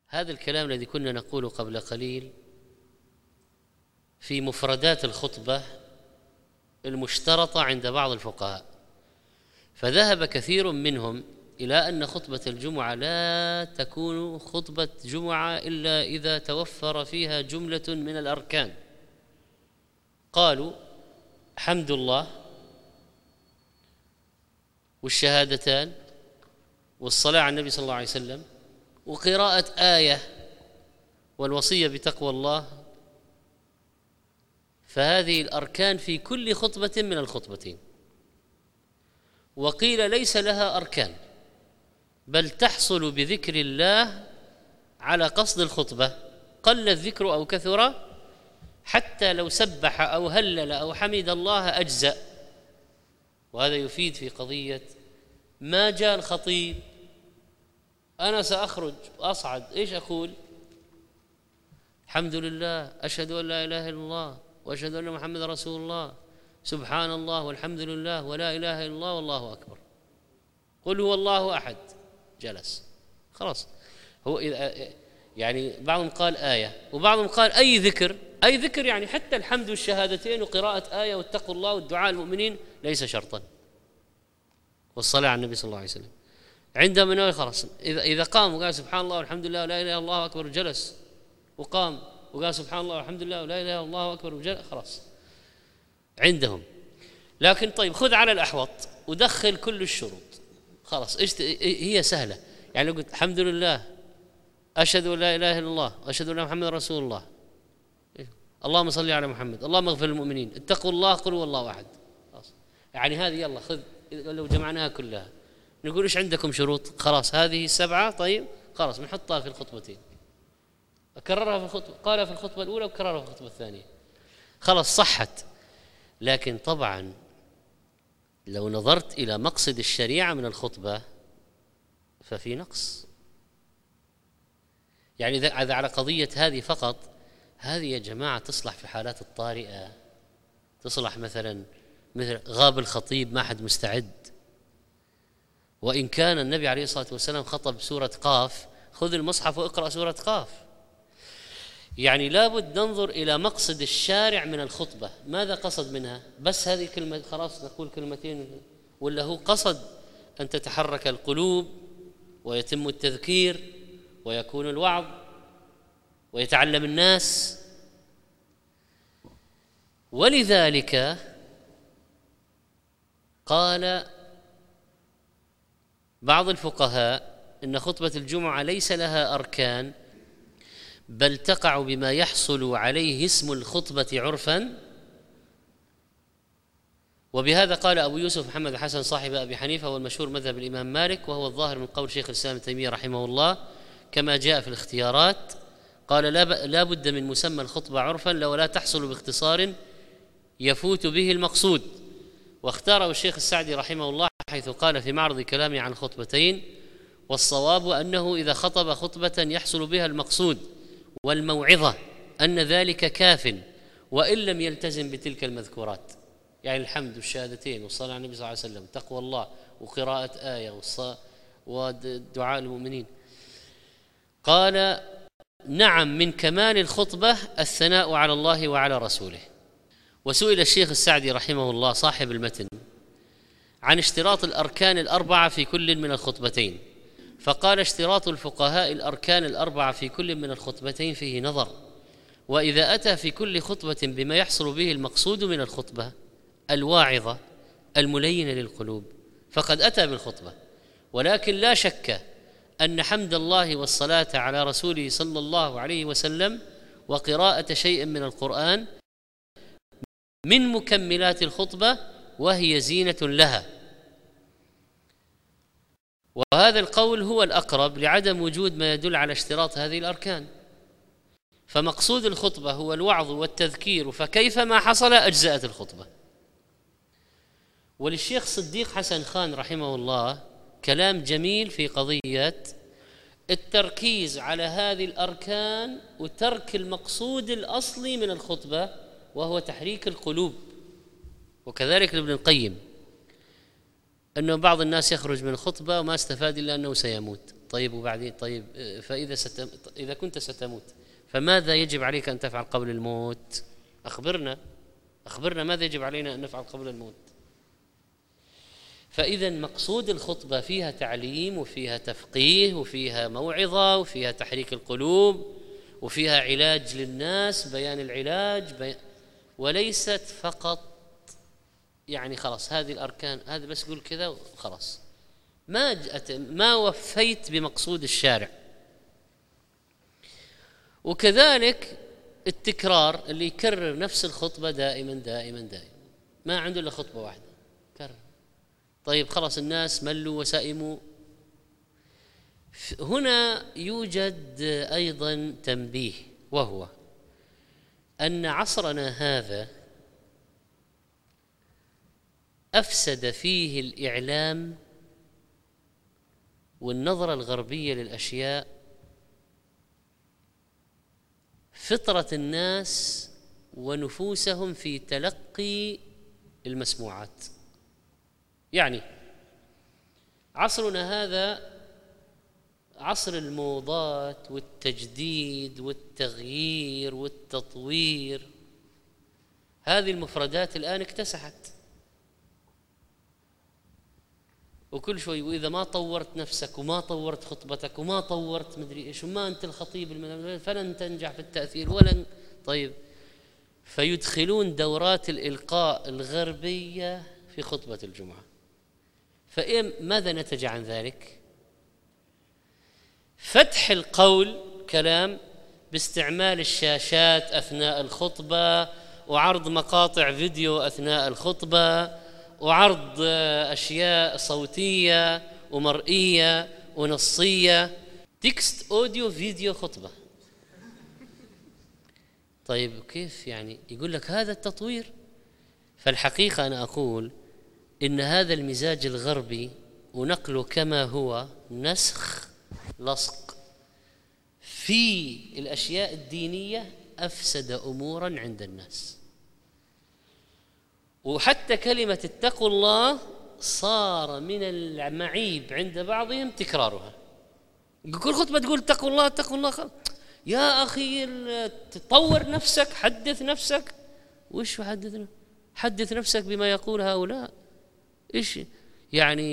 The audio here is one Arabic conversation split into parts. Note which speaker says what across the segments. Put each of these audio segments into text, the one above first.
Speaker 1: هذا الكلام الذي كنا نقوله قبل قليل في مفردات الخطبة المشترطة عند بعض الفقهاء، فذهب كثير منهم إلى أن خطبة الجمعة لا تكون خطبة جمعة إلا إذا توفر فيها جملة من الأركان. قالوا حمد الله والشهادتان والصلاة على النبي صلى الله عليه وسلم وقراءة آية والوصية بتقوى الله، فهذه الأركان في كل خطبة من الخطبتين. وقيل ليس لها أركان، بل تحصل بذكر الله على قصد الخطبة، قل الذكر أو كثر، حتى لو سبح أو هلل أو حمد الله أجزأ. وهذا يفيد في قضية ما جاء الخطيب أنا سأخرج وأصعد، إيش أقول؟ الحمد لله، أشهد أن لا إله إلا الله وأشهد أن محمد رسول الله، سبحان الله والحمد لله ولا إله إلا الله والله أكبر، قل هو الله أحد، جلس خلاص. هو يعني بعضهم قال آية وبعضهم قال أي ذكر، أي ذكر يعني حتى الحمد والشهادتين وقراءة آية واتقوا الله والدعاء المؤمنين ليس شرطا، والصلاة على النبي صلى الله عليه وسلم. عندما نوي خلاص، إذا قام وقال سبحان الله والحمد لله ولا إله إلا الله أكبر وجلس، وقام وقال سبحان الله والحمد لله ولا إله إلا الله أكبر وجلس، خلاص عندهم. لكن طيب خذ على الأحوط ودخل كل الشروط، خلاص هي سهلة. يعني لو قلت الحمد لله أشهد أن لا إله إلا الله وأشهد أن محمد رسول الله، اللهم صل على محمد، اللهم اغفر للمؤمنين، اتقوا الله، قل هو الله أحد، خلاص. يعني هذه يلا خذ، لو جمعناها كلها نقول إيش عندكم شروط؟ خلاص هذه 7، طيب خلاص بنحطها في الخطبتين، أكررها في الخطبة، قالها في الخطبة الأولى وكررها في الخطبة الثانية، خلاص صحت. لكن طبعا لو نظرت إلى مقصد الشريعة من الخطبة ففي نقص. يعني إذا على قضية هذه فقط، هذه يا جماعة تصلح في حالات الطارئة، تصلح مثلا مثل غاب الخطيب ما حد مستعد، وإن كان النبي عليه الصلاة والسلام خطب سورة قاف، خذ المصحف واقرأ سورة قاف. يعني لابد ننظر إلى مقصد الشارع من الخطبة، ماذا قصد منها؟ بس هذه كلمة خلاص نقول كلمتين، ولا هو قصد أن تتحرك القلوب ويتم التذكير ويكون الوعظ ويتعلم الناس؟ ولذلك قال بعض الفقهاء إن خطبة الجمعة ليس لها أركان، بل تقع بما يحصل عليه اسم الخطبة عرفا. وبهذا قال أبو يوسف محمد الحسن صاحب أبي حنيفة والمشهور مذهب الإمام مالك، وهو الظاهر من قول شيخ الإسلام ابن تيمية رحمه الله كما جاء في الاختيارات، قال لا بد من مسمى الخطبة عرفا لو لا تحصل باختصار يفوت به المقصود. واختاره الشيخ السعدي رحمه الله حيث قال في معرض كلامه عن الخطبتين: والصواب أنه إذا خطب خطبة يحصل بها المقصود والموعظة أن ذلك كاف، وإن لم يلتزم بتلك المذكورات، يعني الحمد والشهادتين والصلاة على النبي صلى الله عليه وسلم، تقوى الله وقراءة آية ودعاء المؤمنين. قال: نعم، من كمال الخطبة الثناء على الله وعلى رسوله. وسئل الشيخ السعدي رحمه الله صاحب المتن عن اشتراط الأركان الأربعة في كل من الخطبتين، فقال: اشتراط الفقهاء الأركان الأربعة في كل من الخطبتين فيه نظر، وإذا أتى في كل خطبة بما يحصل به المقصود من الخطبة الواعظة الملينة للقلوب فقد أتى بالخطبة. ولكن لا شك أن حمد الله والصلاة على رسوله صلى الله عليه وسلم وقراءة شيء من القرآن من مكملات الخطبة، وهي زينة لها. وهذا القول هو الأقرب لعدم وجود ما يدل على اشتراط هذه الأركان، فمقصود الخطبة هو الوعظ والتذكير، فكيف ما حصل أجزأت الخطبة. وللشيخ صديق حسن خان رحمه الله كلام جميل في قضية التركيز على هذه الأركان وترك المقصود الأصلي من الخطبة وهو تحريك القلوب. وكذلك لابن القيم أنه بعض الناس يخرج من الخطبة وما استفاد إلا أنه سيموت، طيب وبعدين؟ طيب فإذا إذا كنت ستموت فماذا يجب عليك أن تفعل قبل الموت؟ أخبرنا ماذا يجب علينا أن نفعل قبل الموت. فإذا مقصود الخطبة فيها تعليم وفيها تفقيه وفيها موعظة وفيها تحريك القلوب وفيها علاج للناس، بيان العلاج، وليست فقط يعني خلاص هذه الأركان، هذا بس قول كذا وخلاص، ما وفيت بمقصود الشارع. وكذلك التكرار، اللي يكرر نفس الخطبة دائما دائما دائما، ما عنده إلا خطبة واحدة، كرر. طيب خلاص الناس ملوا وسئموا. هنا يوجد أيضا تنبيه، وهو أن عصرنا هذا أفسد فيه الإعلام والنظرة الغربية للأشياء فطرة الناس ونفوسهم في تلقي المسموعات. يعني عصرنا هذا عصر الموضات والتجديد والتغيير والتطوير، هذه المفردات الآن اكتسحت، وكل شوي وإذا ما طورت نفسك وما طورت خطبتك وما طورت مدري إيش وما أنت الخطيب فلن تنجح في التأثير ولن. طيب فيدخلون دورات الإلقاء الغربية في خطبة الجمعة، فماذا نتج عن ذلك؟ فتح القول كلام باستعمال الشاشات أثناء الخطبة، وعرض مقاطع فيديو أثناء الخطبة، وعرض أشياء صوتية ومرئية ونصية، تكست أوديو فيديو خطبة. طيب كيف يعني؟ يقول لك هذا التطوير. فالحقيقة أنا أقول إن هذا المزاج الغربي ونقله كما هو نسخ لصق في الأشياء الدينية أفسد أمورا عند الناس. وحتى كلمة اتقوا الله صار من المعيب عند بعضهم تكرارها. كل خطبة تقول اتقوا الله اتقوا الله. يا أخي تطور نفسك، حدث نفسك. وش حدث نفسك بما يقول هؤلاء؟ إيش يعني؟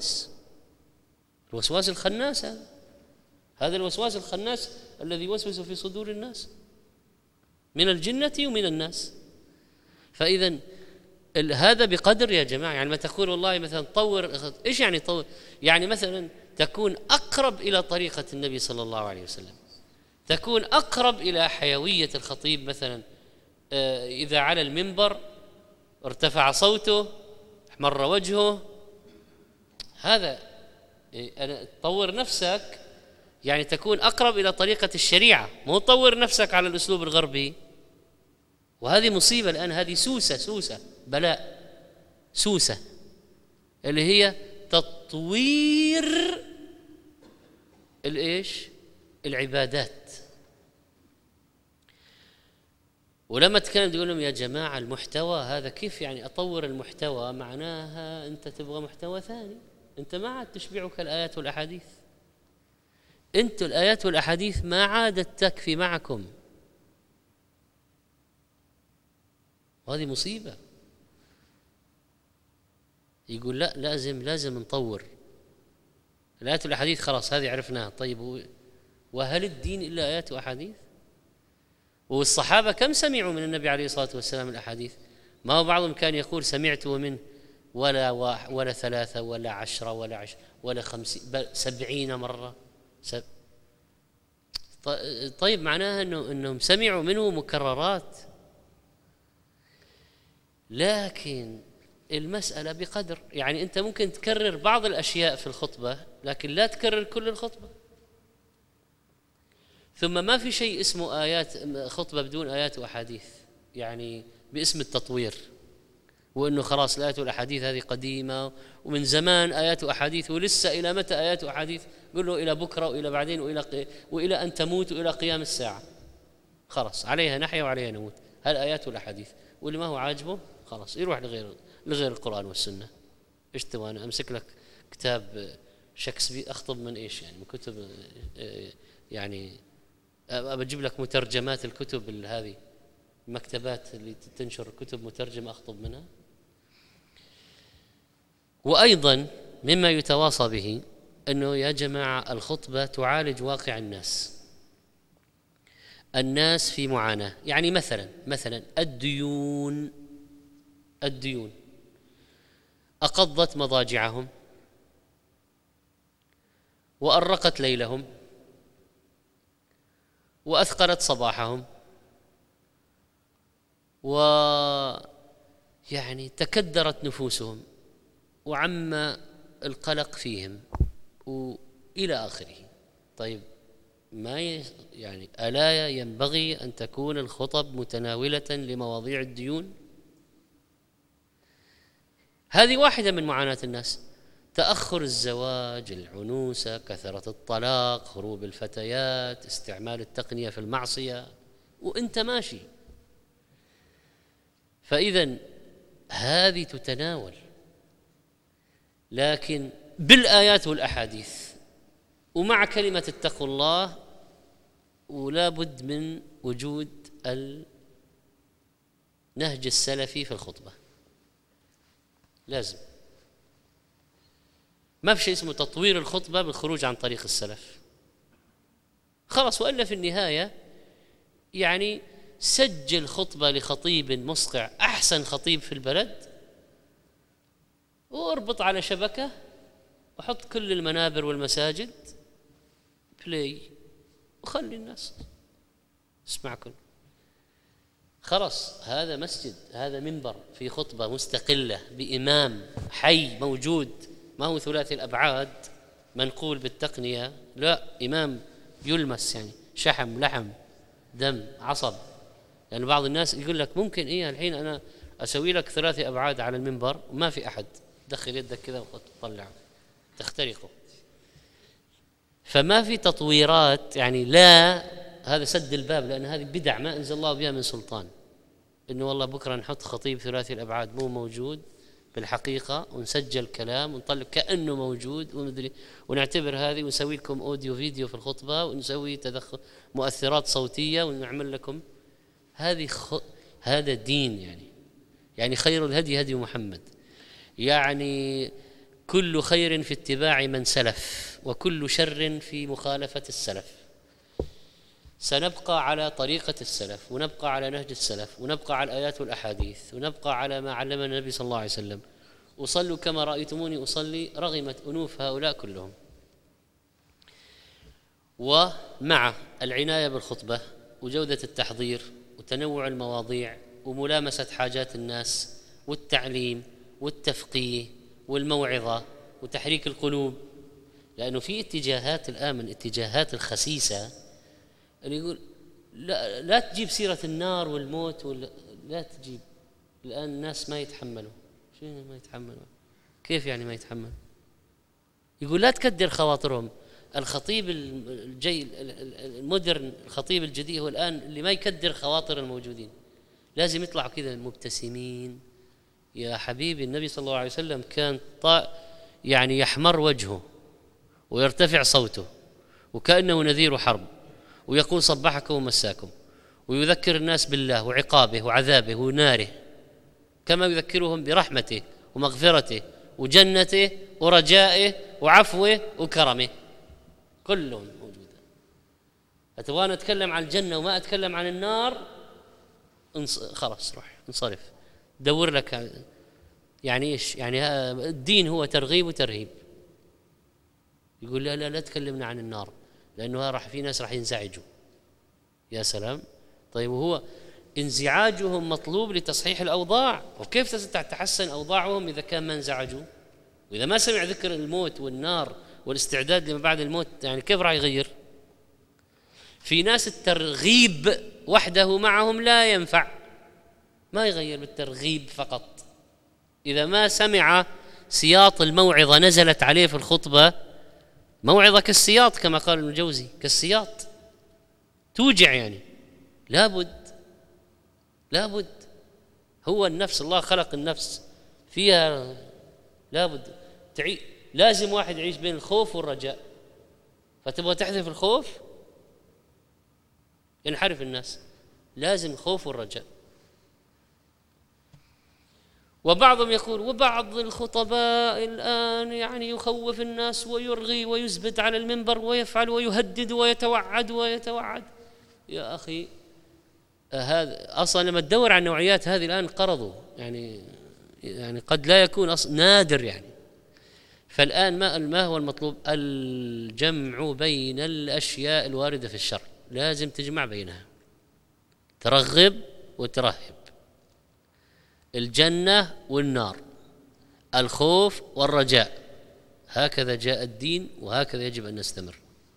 Speaker 1: الوسواس الخناس، هذا الوسواس الخناس الذي يوسوس في صدور الناس من الجنة ومن الناس. فإذا هذا بقدر يا جماعة. يعني ما تقول والله مثلا طور، إيش يعني طور؟ يعني مثلا تكون أقرب إلى طريقة النبي صلى الله عليه وسلم، تكون أقرب إلى حيوية الخطيب. مثلا إذا على المنبر ارتفع صوته احمر وجهه، هذا أنا طور نفسك، يعني تكون أقرب إلى طريقة الشريعة، مو طور نفسك على الأسلوب الغربي. وهذه مصيبة الآن، هذه سوسة بلاء، سوسة اللي هي تطوير العبادات. ولما تكلم تقول لهم يا جماعة المحتوى هذا كيف يعني أطور المحتوى؟ معناها أنت تبغى محتوى ثاني، أنت ما عاد تشبعك الآيات والأحاديث، أنتم الآيات والأحاديث ما عادت تكفي معكم، وهذه مصيبة. يقول لا لازم نطور الآيات والأحاديث، خلاص هذه عرفناها. طيب وهل الدين إلا آيات وأحاديث؟ والصحابة كم سمعوا من النبي عليه الصلاة والسلام الأحاديث؟ ما هو بعضهم كان يقول سمعت منه ولا 3 ولا 10 ولا 50 بل 70 مرة. طيب معناها أنهم سمعوا منه مكررات. لكن المسألة بقدر، يعني أنت ممكن تكرر بعض الأشياء في الخطبة لكن لا تكرر كل الخطبة. ثم ما في شيء اسمه آيات خطبة بدون آيات وأحاديث، يعني باسم التطوير، وأنه خلاص الآيات والأحاديث هذه قديمة ومن زمان آيات وأحاديث، ولسه إلى متى آيات وأحاديث؟ قل له إلى بكرة وإلى بعدين وإلى أن تموت وإلى قيام الساعة، خلاص عليها نحيا وعليها نموت. هالآيات والأحاديث، واللي ما هو عاجبه خلاص يروح لغير القرآن والسنة. ايش تبغى؟ أنا أمسك لك كتاب شكسبير أخطب من إيش يعني؟ من كتب يعني أجيب لك مترجمات الكتب هذه، المكتبات اللي تنشر كتب مترجمة أخطب منها. وأيضا مما يتواصى به أنه يا جماعة الخطبة تعالج واقع الناس في معاناة. يعني مثلا الديون أقضت مضاجعهم وأرقت ليلهم وأثقلت صباحهم، ويعني تكدرت نفوسهم وعم القلق فيهم وإلى آخره. طيب يعني ألا ينبغي أن تكون الخطب متناولة لمواضيع الديون؟ هذه واحدة من معاناة الناس: تأخر الزواج، العنوسة، كثرة الطلاق، هروب الفتيات، استعمال التقنية في المعصية، وأنت ماشي. فإذا هذه تتناول، لكن بالآيات والأحاديث ومع كلمة اتقوا الله، ولا بد من وجود النهج السلفي في الخطبة. لازم، ما في شيء اسمه تطوير الخطبة بالخروج عن طريق السلف خلاص. وإلا في النهاية يعني سجل خطبة لخطيب مصقع، أحسن خطيب في البلد، واربط على شبكة وحط كل المنابر والمساجد بلاي، وخلي الناس اسمع كل. خلاص هذا مسجد، هذا منبر في خطبة مستقلة بإمام حي موجود، ما هو ثلاثي الأبعاد منقول بالتقنية، لا، إمام يلمس، يعني شحم لحم دم عصب. يعني بعض الناس يقول لك ممكن الحين أنا أسوي لك ثلاثي أبعاد على المنبر وما في أحد، دخل يدك كذا وتطلع تخترقه. فما في تطويرات، يعني لا، هذا سد الباب، لأن هذه بدع ما أنزل الله بها من سلطان. إنه والله بكرة نحط خطيب ثلاثي الأبعاد مو موجود بالحقيقة، ونسجل كلام ونطلب كأنه موجود ومدري، ونعتبر هذه، ونسوي لكم أوديو فيديو في الخطبة، ونسوي تدخل مؤثرات صوتية، ونعمل لكم هذا دين. يعني خير الهدي هدي محمد، يعني كل خير في اتباع من سلف، وكل شر في مخالفة السلف. سنبقى على طريقة السلف، ونبقى على نهج السلف، ونبقى على الآيات والأحاديث، ونبقى على ما علمنا النبي صلى الله عليه وسلم. أصلوا كما رأيتموني أصلي، رغمت أنوف هؤلاء كلهم. ومع العناية بالخطبة وجودة التحضير وتنوع المواضيع وملامسة حاجات الناس والتعليم والتفقيه والموعظة وتحريك القلوب، لأنه في اتجاهات الآن من اتجاهات الخسيسة اللي يقول لا تجيب سيرة النار والموت، لا تجيب. الآن الناس ما يتحملوا. شنو ما يتحملوا؟ كيف يعني ما يتحمل؟ يقول لا تكدر خواطرهم. الخطيب المودرن، الخطيب الجديد هو الآن اللي ما يكدر خواطر الموجودين، لازم يطلعوا كذا مبتسمين. يا حبيبي النبي صلى الله عليه وسلم كان يعني يحمر وجهه ويرتفع صوته وكأنه نذير حرب، ويقول صبحكم ومساكم، ويذكر الناس بالله وعقابه وعذابه وناره، كما يذكرهم برحمته ومغفرته وجنته ورجائه وعفوه وكرمه، كلهم موجودة. أتبغى أتكلم عن الجنة وما أتكلم عن النار؟ خلاص روح انصرف، دور لك. يعني إيش؟ يعني الدين هو ترغيب وترهيب. يقول لا تكلمنا عن النار، لأنه في ناس راح ينزعجوا. يا سلام. طيب وهو انزعاجهم مطلوب لتصحيح الأوضاع، وكيف تتحسن أوضاعهم إذا كان ما انزعجوا؟ وإذا ما سمع ذكر الموت والنار والاستعداد لما بعد الموت، يعني كيف راح يغير؟ في ناس الترغيب وحده معهم لا ينفع، ما يغير بالترغيب فقط. إذا ما سمع سياط الموعظة نزلت عليه في الخطبة، موعظة كالسياط كما قال ابن الجوزي، كالسياط توجع، يعني لابد. هو النفس، الله خلق النفس فيها لابد لازم واحد يعيش بين الخوف والرجاء، فتبغى تحذف الخوف ينحرف الناس، لازم الخوف والرجاء. وبعضهم يقول، وبعض الخطباء الآن يعني يخوف الناس ويرغي ويزبد على المنبر ويفعل ويهدد ويتوعد. يا أخي هذا أصلا لما تدور عن نوعيات هذه الآن انقرضوا، يعني قد لا يكون نادر يعني. فالآن ما هو المطلوب؟ الجمع بين الأشياء الواردة في الشرع، لازم تجمع بينها، ترغب وترهب، الجنة والنار، الخوف والرجاء، هكذا جاء الدين وهكذا يجب أن نستمر.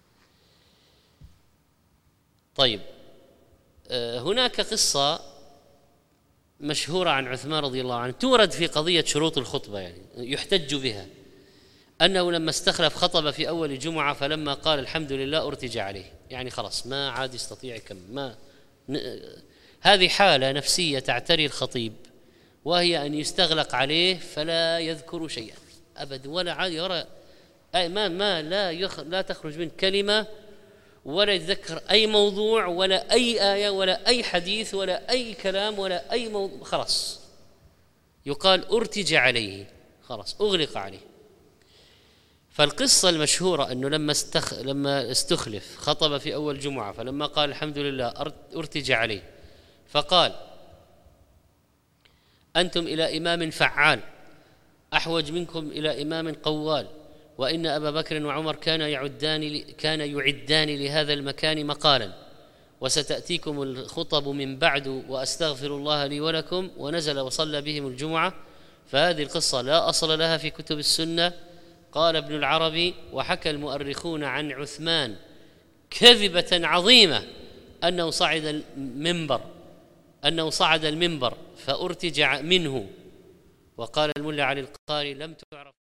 Speaker 1: طيب، هناك قصة مشهورة عن عثمان رضي الله عنه تورد في قضية شروط الخطبة، يعني يحتج بها، أنه لما استخلف خطب في أول جمعة فلما قال الحمد لله ارتجى عليه، يعني خلاص ما عاد يستطيع يكمل. هذه حالة نفسية تعتري الخطيب، وهي أن يستغلق عليه فلا يذكر شيئا أبدا، ولا عاد يرى لا تخرج من كلمة، ولا يتذكر أي موضوع ولا أي آية ولا أي حديث ولا أي كلام ولا أي موضوع، خلاص يقال ارتجى عليه، خلاص أغلق عليه. فالقصة المشهورة أنه لما استخلف خطب في أول جمعة فلما قال الحمد لله ارتجى عليه، فقال أنتم إلى إمام فعال أحوج منكم إلى إمام قوال، وإن أبا بكر وعمر كان يعدان لهذا المكان مقالا، وستأتيكم الخطب من بعد وأستغفر الله لي ولكم، ونزل وصلى بهم الجمعة. فهذه القصة لا أصل لها في كتب السنة. قال ابن العربي: وحكى المؤرخون عن عثمان كذبة عظيمة أنه صعد المنبر فأرتجع منه. وقال الملا علي القاري: لم تعرف